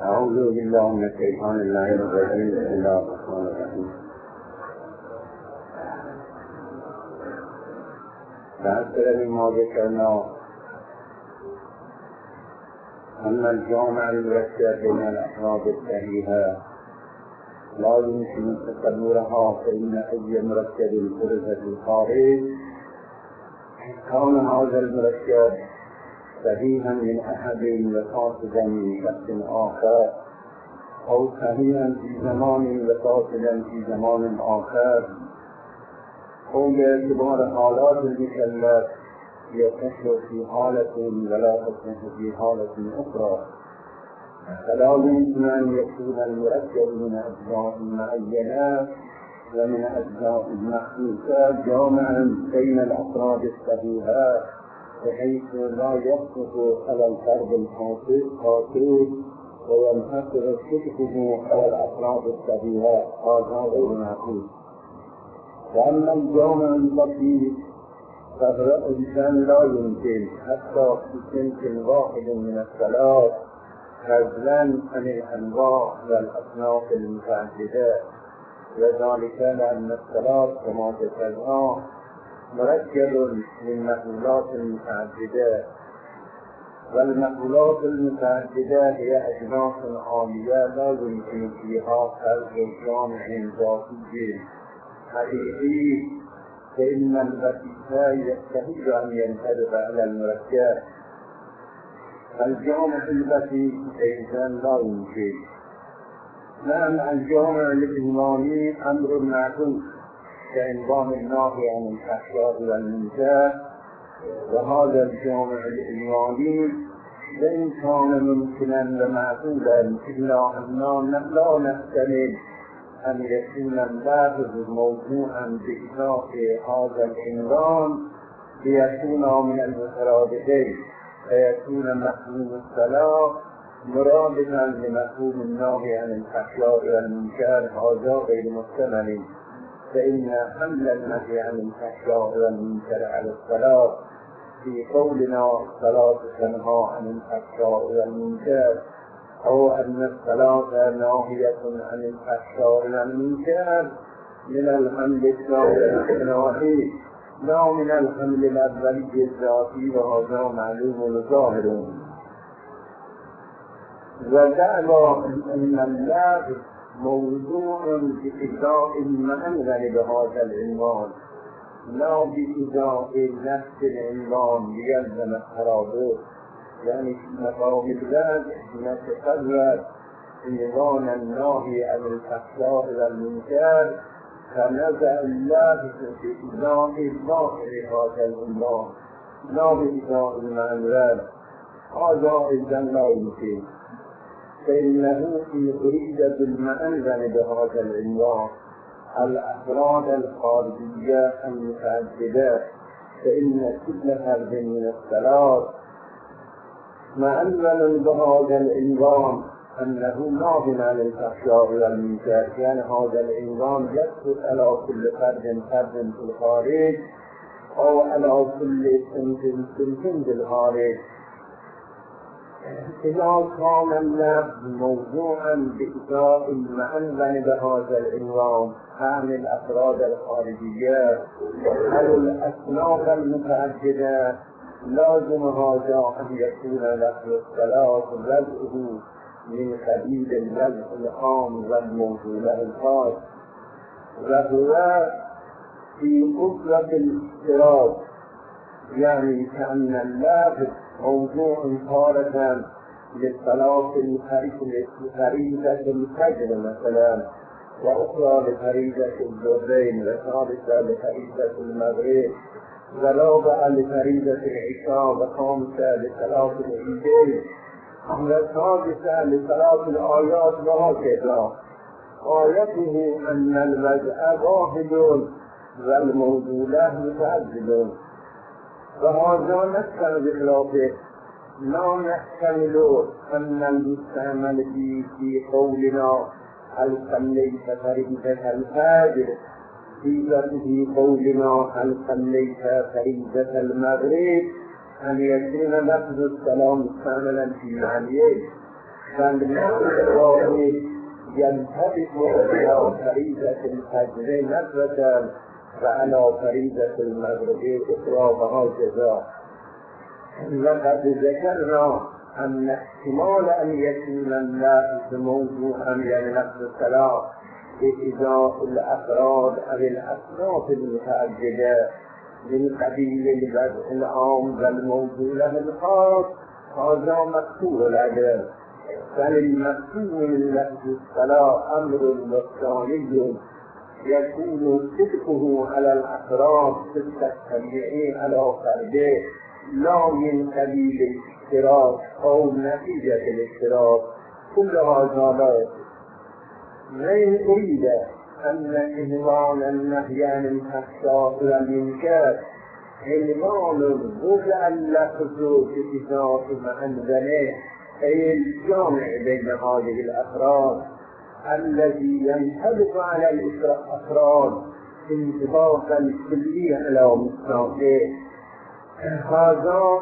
أعوذ بالله من الشيطان اللعين الرجيم. بسم الله الرحمن الرحيم. فأكثر مما ذكرنا أن الجامع المركب بين الأفراد الصحيحة لا يمكن تصورها، فإن أي مركب فرز في الخارج كان هذا المركب صحيحا من أحد وفاسدا من شخص آخر، أو صحيحا في زمان وفاسدا في زمان آخر، أو باعتبار حالات المكلف يصح في حالة ولا تصح في حالة أخرى. فلا يمكن أن يكون المركب من أجزاء معينة ومن أجزاء مخصوصة جامعا بين الأفراد الصحيحة بحيث لا يسقط على الفرد الخاطئ وينحصر صدقه على الأفراد الصحيحة. هذا غير معقول. وأما الجامع التي فهو إنسان لا يمكن حتى في صنف واحد من الصلاة فضلا عن الأنواع والأصناف المتعددة، وذلك لأن الصلاة كما ذكرنا مركب من مقولات متعددة، والمقولات المتعددة هي أجناس عالية لا يمكن فيها فرق جامع ذاتي حقيقي، فإن البسيطة يستحيل أن ينطبق على المركب. الجامع البسيط أيضا لا يمكن. نعم، الجامع الإيماني أمر معقول كعنوان النهي عن الفحشاء والمنكر، وهذا الجامع الإيماني لئن كان ممكنا ومعقولا إلا أننا لا نحتمل أن يكون اللفظ موضوعا بإطلاق هذا العنوان ليكون من المترادفين، فيكون مفهوم الصلاة مرادفا لمفهوم النهي عن الفحشاء والمنكر. هذا غير محتمل، فإن حمل النهي عن الفحشاء والمنكر على الصلاة في قولنا الصلاة تنهى عن الفحشاء والمنكر، أو أن الصلاة ناهية عن الفحشاء والمنكر من الحمل الثاني لا من الحمل الأولي الذاتي، وهذا معلوم ظاهر. ودعوى أن اللفظ موضوع بإجراء المعنى بهذا العنوان لا بإجراء نفس العنوان ليلزم الترادف، يعني في مقام اللفظ نتقرر عنوان النهي عن الفحشاء والمنكر فنزع اللفظ بإجراء ظاهر هذا العنوان لا بإجراء المعنى. هذا أيضا لا يمكن، فإنه إن أريد بالمعنى بهذا العنوان الأفراد الخارجية المتعددة، فإن كل فرد من الصلاة معنى بهذا العنوان أنه ناهي عن الفحشاء والمنكر، كان هذا العنوان يسقط على كل فرد في الخارج أو على كل صنف في الخارج. إذا كان اللفظ موضوعا بإجراء المعنى بهذا العنوان عن الأفراد الخارجية أو الأصناف المتعددة، لازم هذا أن يكون لفظ الصلاة رفعه من قبيل اللفظ العام والموضوع الخاص، وهو في أسرة الاضطراب، يعني كأن اللفظ موضوع تارة للصلاة لفريضة الفجر مثلا، وأخرى لفريضة الظهرين، وثالثة لفريضة المغرب، ورابعة لفريضة العشاء، وخامسة لصلاة العيدين، وسادسة لصلاة الآيات، وهكذا. غايته أن الوضع واحد والموضوع متعدد، وهذا نفسه بخلافه لا نحتمل أن المستعمل في قولنا هل صليت فريضة الفجر في قولنا هل صليت فريضة المغرب أن يكون لفظ السلام مستعملا في معنيه، فالنحو الواحد ينطبق على فريضة الفجر نزلة وعلى فريضة المغرب أخرى وهكذا. لقد ذكرنا أن احتمال أن يكون اللفظ موضوعا لنفس الصلاة بإضافة الأفراد أو الأصناف المتعددة من قبيل الوضع العام والموضوع له الخاص، هذا مكتوب الأدب. فللمكتوب من لفظ الصلاة أمر مستعمل يكون صدقه على الأفراد بالتتبع على فرده لا من قبيل الاشتراك أو نتيجة الاشتراك. كل هذا لا من أريد أن عنوان النهي عن الفحشاء والمنكر عنوان وضع اللفظ بإضافة معنزله أي الجامع بين هذه الأفراد الذي ينطبق على الأفراد انطباقا كليا على مستواه. هذا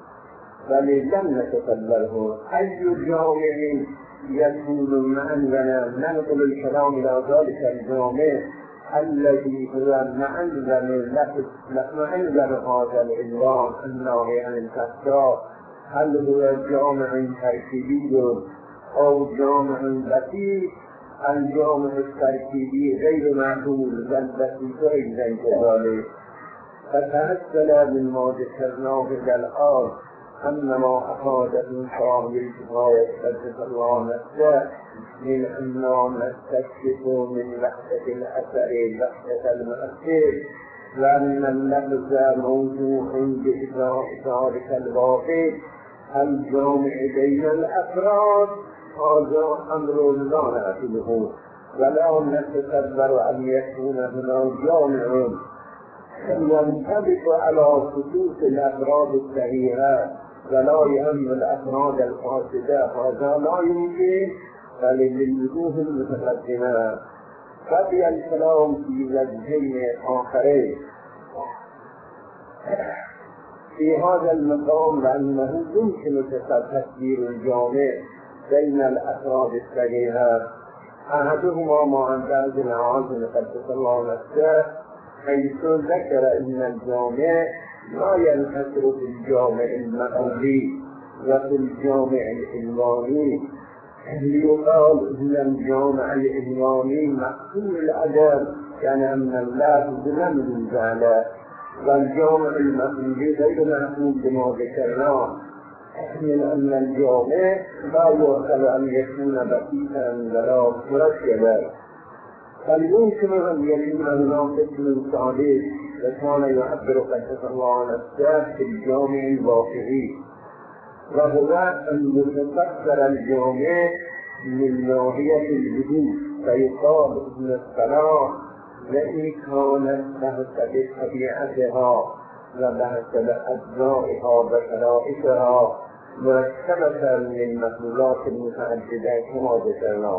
فلم نتقبله. أي جامع يكون معنزلا ننقل الكلام إلى ذلك الجامع الذي هو معنزل هذا العنوان النهي عن الفحشاء، هل هو جامع تركيبي أو جامع بسيط؟ الجامع التركيبي غير معقول بل بسيط أيضا كذلك. فتمثل مما ذكرناه الآن أن ما أفاد من صاحب الكفاية قدس الله نفسه من أننا نستكشف من وحدة الأثر وحدة المؤثر، وأن اللفظ موضوع بإضافة ذلك الواقع الجامع بين الأفراد. هذا أمر لا نعتبره ولا نتصور أن يكون هناك جامع ينطبق على خصوص الأفراد الصحيحة ولا يهم الأفراد الفاسدة. هذا لا يمكن بل للوجوه المتقدمة. بقي الكلام في وجهين آخرين في هذا المقام، لأنه يمكن تسجيل الجامع بين الأفراد الصحيحة. أحدهما ما عن بعض العالم قدس الله نفسه حيث ذكر أن الجامع لا ينحصر في الجامع المقولي وفي الجامع الإلماني، ليقال أن الجامع الإلماني مقصود الأدب كان أن اللفظ لم يوجد عليه، والجامع المقولي غير مقصود بما ذكرناه من أن الجامع لا يؤخذ أن يكون بسيطا ولا مركبا، بل يمكن أن يكون هناك اسم صادق وكان يعبر قدس الله نفسه في الجامع الواقعي، وهو أن يتفسر الجامع من ناحية الوجود فيقال أن الصلاة وإن كانت بحسب طبيعتها وبحسب أجزائها وشرائطها مركبة من المخلوقات المتعددة كما ذكرنا،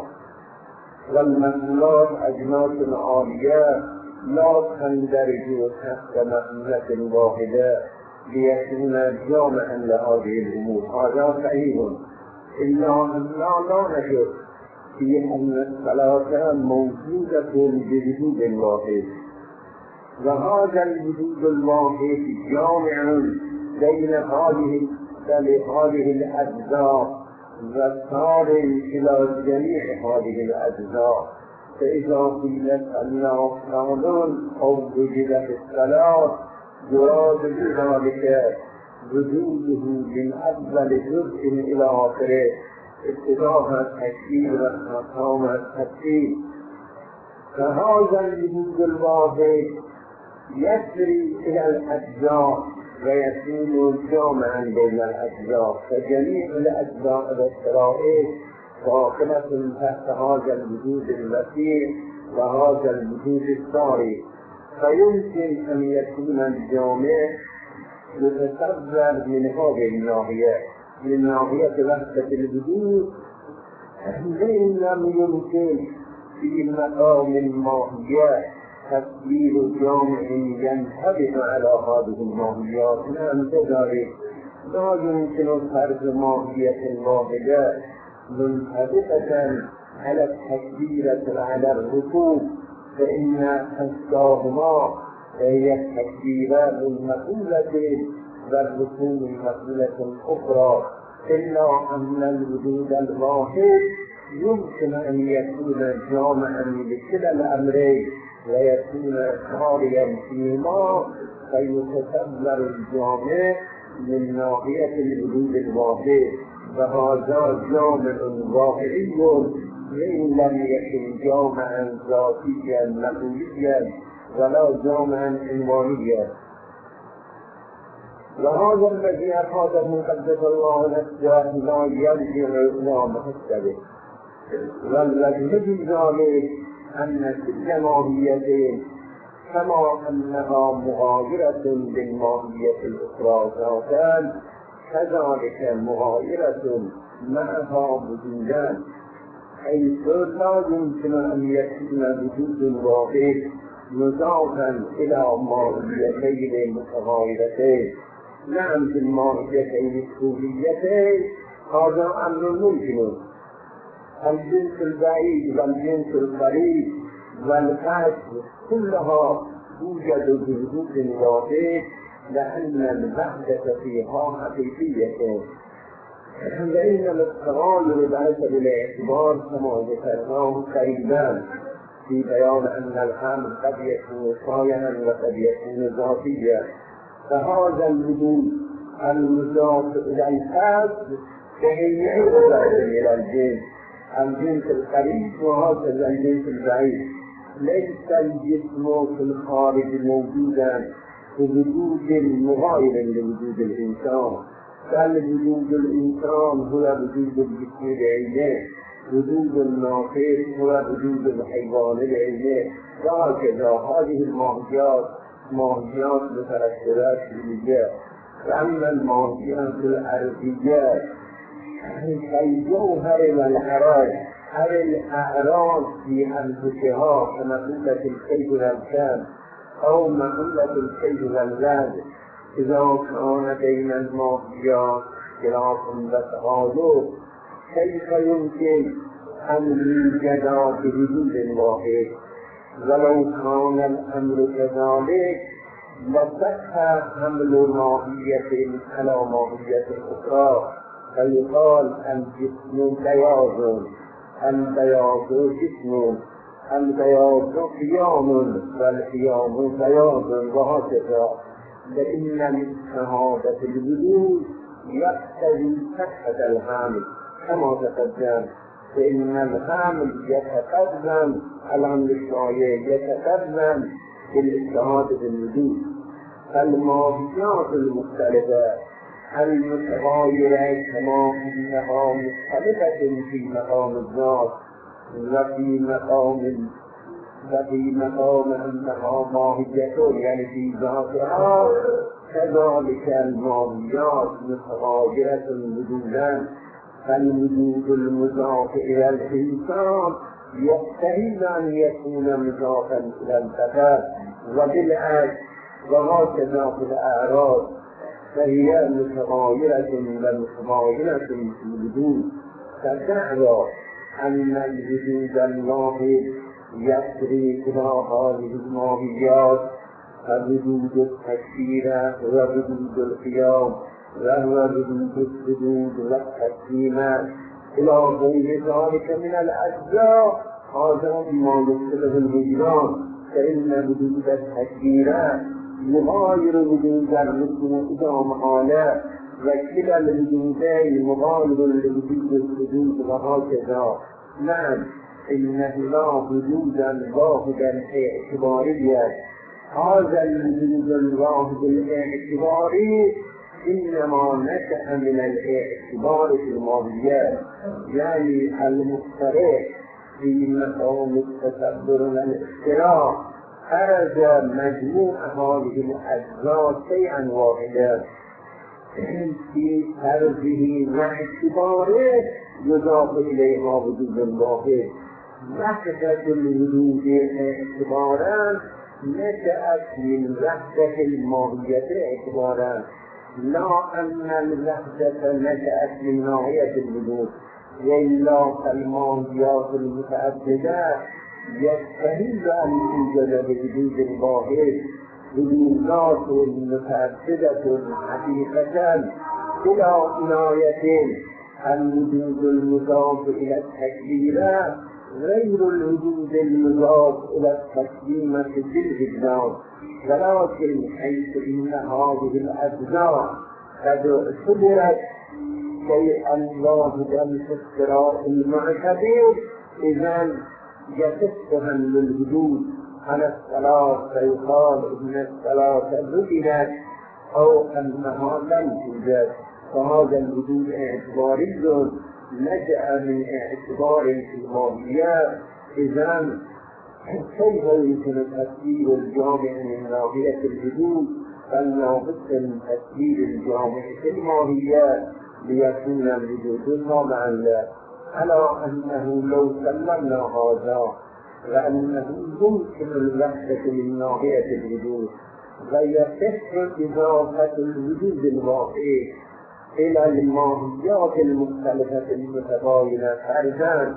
والمخلوقات أجناس عالية لا تندرج تحت مخلوقة واحدة ليكون جامعا لهذه الأمور. هذا صحيح، إلا أننا لا نشك في أن الصلاة موجودة بوجود الواحد، وهذا الوجود الواحد جامع بين هذه الأجزاء وصار إلى جميع هذه الأجزاء. فإذا قيلت أن قانون أو وجد في الصلاة جراد بذلك وجوده من أول جزء إلى آخره ابتداء التشكيل وانقسام التشكيل. فهذا الوجود الواحد يسري إلى الأجزاء ويكون جامعا بين الأجزاء، فجميع الأجزاء والشرائط داخلة تحت هذا الوجود الوسيع وهذا الوجود الساري. فيمكن أن يكون الجامع يتصور من هذه الناحية، من ناحية وحدة الوجود، لأن لم يمكن في مقام الماهية تسجيل جامع ينطبق على هذه الماهيات. نعم كذلك لا يمكن فرض ماهية واحدة منطبقة على التكبيرة وعلى الركوع، فإن أشباههما هي التكبيرات المقولة والركوع المقولة أخرى، إلا أن الوجود الواحد يمكن أن يكون جامعا لكلا الأمرين ويكون خاليا فيهما، فيتصور الجامع من ناحية الوجود الواحد، وهذا جامع واقعي وإن لم يكن جامعا ذاتيا مقوليا ولا جامعا عنوانيا. وهذا الذي أفاده قدس الله نفسه لا يرجع إلى محسبه، والذي في ذلك أن كل ماهية كما أنها مغايرة بالماهية الأخرى ذاتان، كذلك مغايرة معها وجودان، حيث لا يمكن أن يكون وجود واحد مضافا إلى ماهيتين متغايرتين. نعم في الماهيتين الكليتين هذا أمر ممكن، الجنس البعيد والجنس القريب والقصد كلها توجد بوجود واحد، لأن الوحدة فيها حقيقية، وإن التغاير بحسب الاعتبار كما ذكرناه قريبا في بيان أن الحمل قد يكون صايعا وقد يكون ذاتيا. فهذا الوجود المضاف إلى الحد فهي إضافة إلى الجنس القريب وهكذا الجنس البعيد. ليس الجسم في الخارج موجودا بوجود مغاير لوجود الإنسان، بل وجود الإنسان هو وجود الجسم بعينه، وجود الناقص هو وجود الحيوان بعينه، وهكذا هذه ماهيات مترتبات بالجاه. وأما الماهيات الأرضيات كالجوهر والحراج أو الأعراض في أنفسها كمقولة الكيد والكام أو مقولة الكيد واللازم، إذا كان بين الماهيات خلاف وتعارض كيف يمكن أن يوجدا بوجود واحد؟ ولو كان الأمر كذلك لصح حمل ماهية على ماهية أخرى، فيقال الجسم بياض، البياض جسم، البياض قيام والقيام بياض، وهكذا. لأن شهادة الوجود يقتضي صحة الحامل كما تقدم، فإن الحامل يتقدم الأمر الشايع يتقدم بالشهادة الوجود. الماهيات المختلفة المتغايرة كما أنها مختلفة في مقام الذات وفي مقام أنها ماهية يعني في ذاتها، كذلك الماهيات متغايرة وجودا. فالوجود المضاف إلى الإنسان يحتمل أن يكون مضافا إلى البشر وبالعكس، وهكذا في الأعراض فهي متغايرة ومتغايرة في الوجود. فدعوى أن الوجود الواحد يسري إلى هذه الماهيات، فوجود التكبير ووجود القيام وهو وجود السجود والتسليم إلى غير ذلك من الأجزاء، هذا ما يقصده الوجدان. فإن وجود التكبير يغاير وجود الركوع إذا محاله، وكلا الوجودين مغاير لوجود السجود وهكذا. نعم إنه لا وجودا واحدا اعتباريا، هذا الوجود الواحد الاعتباري إنما نشأ من الاعتبار في الماهيات، يعني المخترع في مقام التصور والاختراع أراد مجموع هذه الأجزاء شيئا واحدا في فرضه واعتباره يضاف إليها وجود واحد. وحدة الوجود اعتبارا نشأت من وحدة الماهية اعتبارا، لا أن الوحدة نشأت من ناحية الوجود، وإلا فالماضيات المتعددة يستحيل أن توجد بوجود الواحد وجودات متعددة حقيقة إلى عناية الوجود المضاف إلى التكبيرة غير الوجود المضاف إلى التكليمة في الإجزاء، ولكن حيث إن هذه الأجزاء قد اعتبرت شيئا واحدا في الصراط المعتبر، إذا يصفها للوجود على الصلاة فيقال إن الصلاة وجدت أو أنها لم توجد، فهذا الوجود اعتباري نجأ من اعتبار في الماضيات. إذا كيف يمكن تفسير الجامع من ناحية الوجود؟ فلا بد من تفسير الجامع في الماضيات ليكون الوجود طبعا لا، على أنه لو سلمنا هذا لأنه يمكن الوحدة من ناحية الوجود ويصح إضافة الوجود الواقعي إلى الماهيات المختلفة المتباينة فرزان.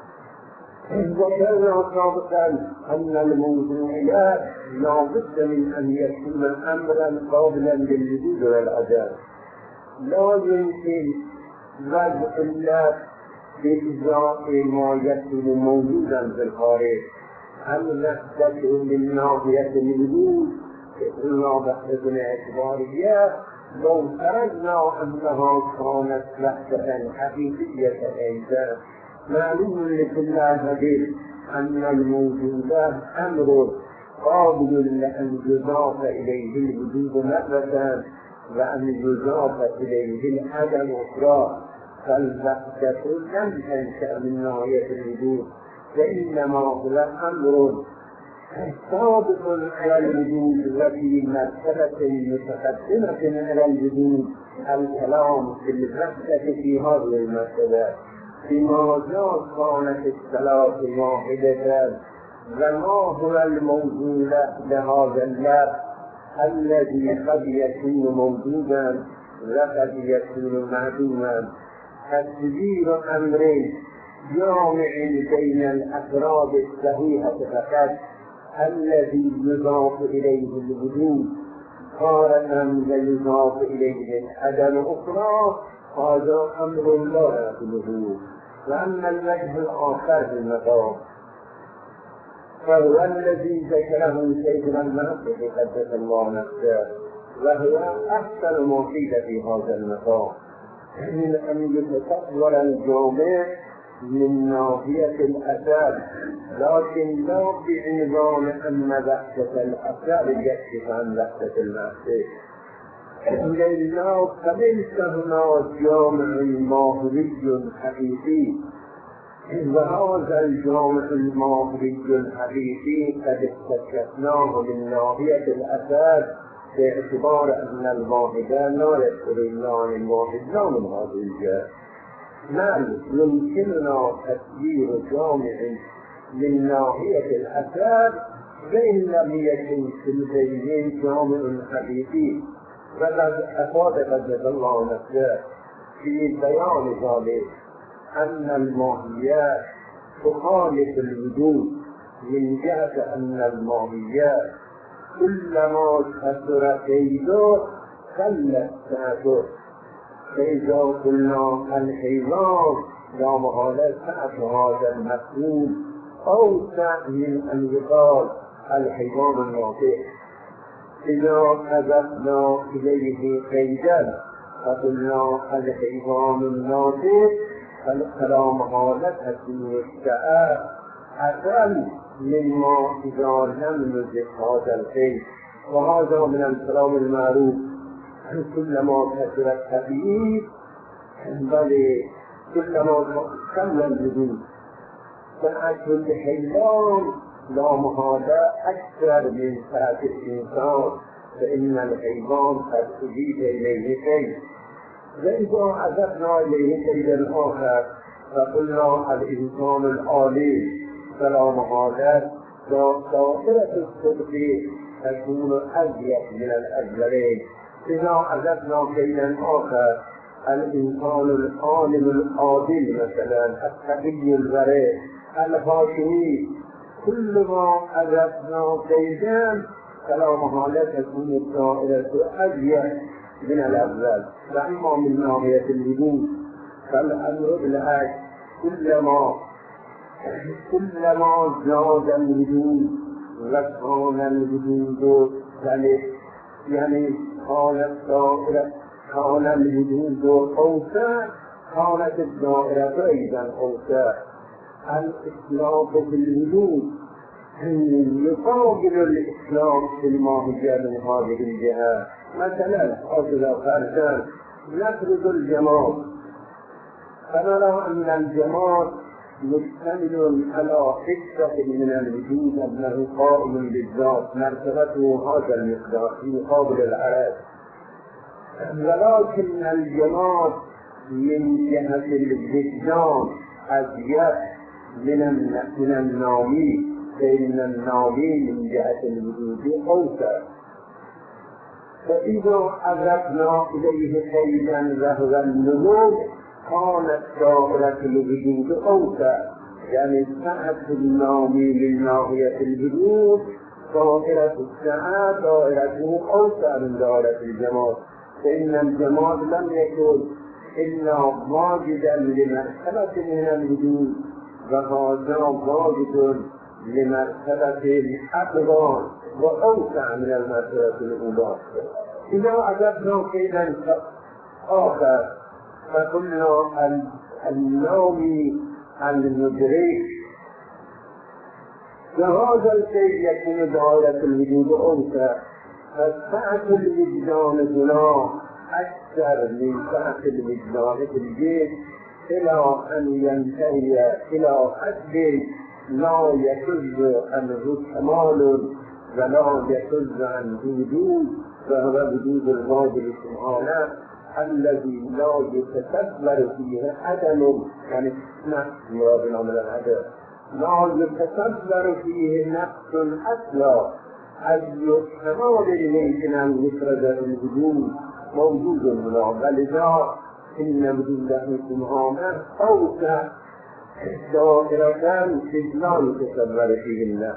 وكان سابقا أن الموضوعيات لا بد من أن يكون أمرا قابلا للوجود والعدم، لا يمكن وضع الله بإجراء ما يكون موجودا في الخارج، أم نحدث من ناحية الوجود إلا وحدة اعتبارية لو فرضنا أنها كانت وحدة حقيقية أيضا. معلوم لكل هذه أن الموجودات أمر قابل لأن يضاف إليه الوجود مرة وأن يضاف إليه العدم أخرى، فالوحدة لم تنشأ من ناحية الوجود وإنما هو أمر سابق على الوجود وفي مرتبة متقدمة على الوجود. الكلام في الوحدة في هذه المرتبة لماذا كانت الصلاة واحدة وما هو الموجود لهذا اللفظ الذي قد يكون موجودا وقد يكون معدوما. تدبير أمرين جامع بين الأفراد الصحيحة فقط الذي يضاف إليه الوجود تارة ويضاف إليه العدم أخرى، هذا أمر لا يقبله. وأما الوجه الآخر في المقام فهو الذي ذكره شيخنا المنطق قدس الله نفسه، وهو أحسن ما قيل في هذا المقام من أن يتصور الجامع من ناحية الأثار، لكن لا بعنوان أن وحدة الأثار يكشف عن وحدة المعصية، لأنه فليس هناك جامع ماهري حقيقي، وهذا الجامع الماهري الحقيقي قد استكشفناه من ناحية الأثار باعتبار أن الواحدة لا يذكر الله عن الواحد لا من هذه الجهة. نعم يمكننا تسيير جامع من ناحية الأثار وإن لم يكن في البينين جامع حقيقي، وقد أفاد قدس الله نفسه في بيان ذلك أن الماهيات تخالف الوجود من جهة أن الماهيات كلما كثر كيده قلت سعته، فإذا قلنا الحيوان لا محالة سعة هذا المفهوم أوسع من أن يقال الحيوان الناطق. إذا أضفنا إليه قيدا فقلنا الحيوان الناطق فلا محالة تكون السعة أقل مما إذا لم نزل هذا القيد. وهذا من الكلام المعروف كلما كثر التبييض بل كلما كمل الوجود، فأكل الحيوان لا محالة أكثر من سعة الإنسان، فإن الحيوان قد أجيب إليه قيد. وإذا أضفنا إليه قيدا آخر فقلنا الإنسان العالي فلا محالة ظاهرة الصدق تكون أزيد من الأجلين. إذا أضفنا قيدا آخر الإنسان العالم العادل مثلا، التقي الورع، الهاشمي، كل ما أردنا قيدا فلا محالة تكون الدائرة أضيق من الأول. وأما من ناحية الوجود فالأمر بالعكس، كلما زاد الوجود وكان الوجود يعني كان الوجود أوسع، كانت الدائرة أيضا أوسع. الإطلاق في الوجود يقابل الإطلاق في الماهية من هذه الجهة. مثلا أصل فرسان نفرض الجمال، فنرى أن الجمال مشتمل على فكرة من الوجود أنه قائم بالذات، مرتبته هذا المقدار في مقابل العرب. ولكن الجمال من جهة الوجدان أزيد من النامي، فإن النامي من جهة الوجود أوسع. فإذا أردنا إليه قيدا وهو النمو كانت دائرة الوجود أوسع، يعني سعة النامي من ناحية الوجود، دائرة السعة دائرته أوسع من دائرة الجمال، فإن الجمال لم يكن إلا واجدا لمرتبة من الوجود، وهذا واجد لمرتبة الأكبر وأوسع من المرتبة الأولى. إذا أردنا قيدا آخر فقلنا النومي المدرك، وهذا الشيء يكون دائرة الوجود أوسع، فسعة الوجدان هنا أكثر من سعة الوجدان في الجسم، إلى أن ينتهي إلى حد لا يشذ عنه كمال ولا يشذ عنه وجود، وهو وجود الواجب سبحانه الذي لا يتصور فيه عدم، يعني نفس مرادنا من العدم، لا يتصور فيه نفس أصلا، أي كمال يمكن أن يفرد الوجود موجود هنا، ولذا إن وجوده سبحانه أوسع دائرة لا يتصور فيهن.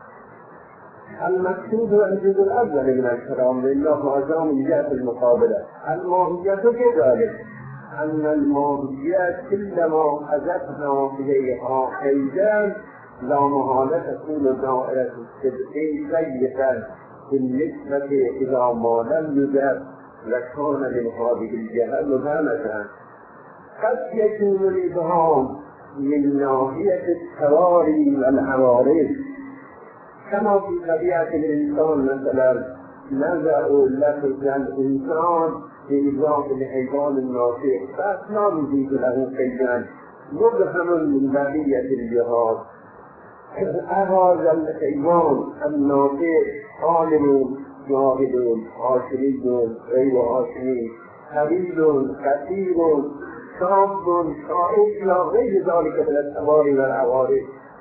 المقصود الجزء الأول من الكلام لله هذا من جهة المقابلة. الماهية كذلك، أن الماهية كلما أزدنا إليها قيدا لا محالة تكون دائرة الصدق سيئة بالنسبة إلى ما لم يجب لكان من هذه الجهة مهمة. قد يكون الإبهام من ناحية التواري والعوارض، كما في طبيعة الإنسان مثلا نزع لفظ الإنسان بإضافة الحيوان الناطق، فلا نزيد له قيدا، مبهم من بقية الجهات. هذا الحيوان الناطق عالم جاهد عاشري غير عاشري، قليل كثير شاب شائع إلى غير ذلك من التواري والعوارض.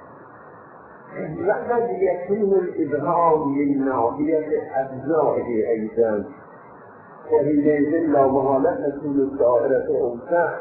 لقد يكون الإبهام من ناحية أجزائه أيضا، وحينئذ لا محالة تكون الدائرة أوسع،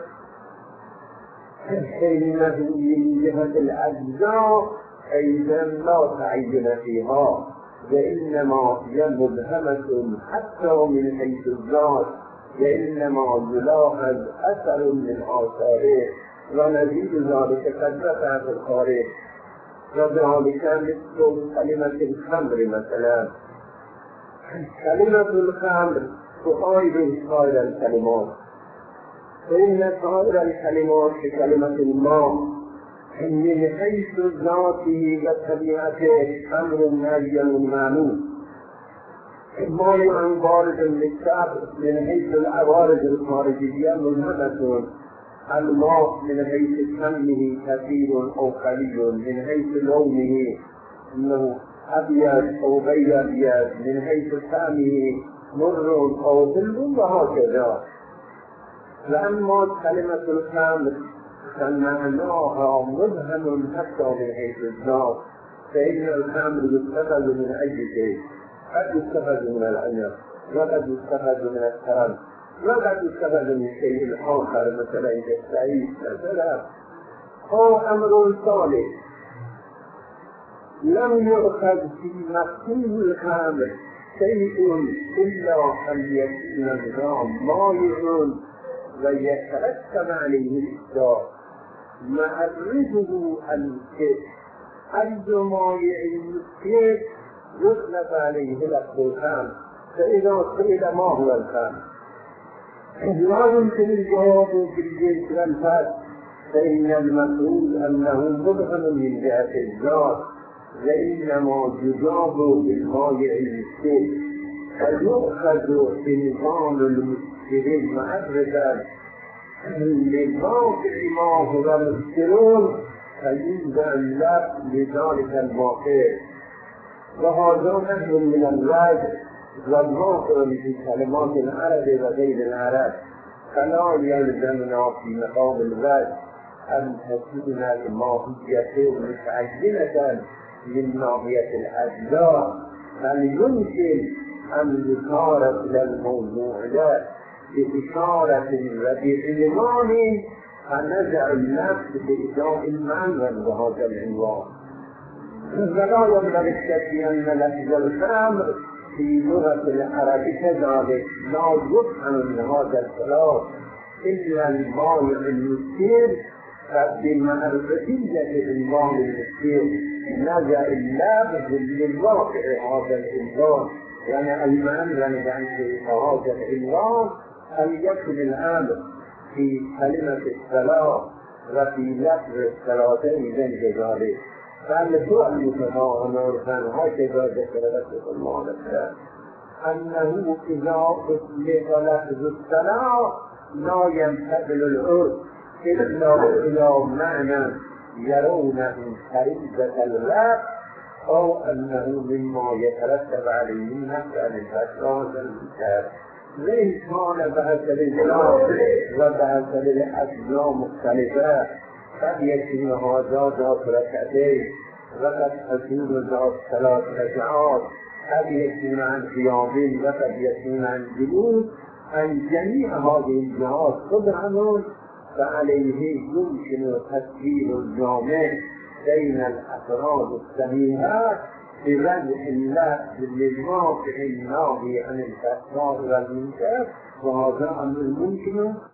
فإنه من جهة الأجزاء أيضا لا تعين فيها، وإنما هي مبهمة حتى من حيث الذات، وإنما يلاحظ أثر من آثاره، ونزيد ذلك كثرة في الخارج. وذلك مثل كلمة الخمر مثلا، كلمة الخمر تؤيد سائر الكلمات، فإن سائر الكلمات ككلمة الماء من حيث ذاته وطبيعته أمر معين معلوم. ماء عن بارد للشعب من حيث العوارض الخارجية مهمة، الماء من حيث كمه كثير أو قليل، من حيث لونه إنه أبيض أو غير أبيض، من حيث طعمه مر أو حلو، وهكذا. وأما كلمة الخمر فمعناها مبهم حتى من حيث الذات، فإن الخمر يتخذ من أي شيء، قد يتخذ من العنب، وقد يتخذ من الترن، وقد استفاد من شيء آخر مثلا السعيد مثلا أو أمر ثالث لم يؤخذ في مفهوم الخمر شيء إلا أن يكون النظام مائع ويترتب عليه الإسلام معرضه الكذب أي مائع الكذب يطلق عليه لفظ الخمر فإذا قيل ما هو الخمر لا يمكن الجواب بالجنس والفرد فإن المفروض أنه مبهم من جهة الذات وإنما يجاب بالمائع المسكر فيؤخذ بنظام المسكرين معرفة للواقع ما هو المسكرون فيوضع اللفظ لذلك الواقع وهذا نحو من الوجه والواقع في كلمات العرب وغير العرب فلا يلزمنا في مقام الوجه أن تكون الماهية متعينة من ناحية الأجزاء بل يمكن أن يشار إلى الموضوع ده بإشارة وبعنوان فنزع النفس بإداء المعنى بهذا العنوان ولا يبلغ الشك أن لفظ الخمر في لغة العرب كذلك لا يفهم من هذا الكلام إلا المائع المسكر فبمعرفتية الإنسان المسكر نزع اللفظ للواقع هذا الإنسان يعني المعنى عن هذا العنوان أن يكون الأمر في كلمة الصلاة وفي لفظ الصلاتين بين ذلك فالسؤال يتضاءل هكذا ذكر رسول الله تعالى أنه إذا أطلق لفظ الصلاة لا ينتقل العرف إلا إلى معنى يرونه خريجة اللفظ أو أنه مما يترتب عليه نفع الفساد المكان وإن كان بحسب الجناب وبحسب الأجزاء مختلفة قد يكون هذا ذات ركعتين وقد تكون ذات 3 ركعات قد يكون عن قيام وقد يكون عن جلوس عن جميع هذه الجهات طبعا فعليه يمكن تسجيل الجامع بين الأفراد الصحيحة بوضع اللفظ للواقع الناهي عن الفساد والمنكر وهذا أمر ممكن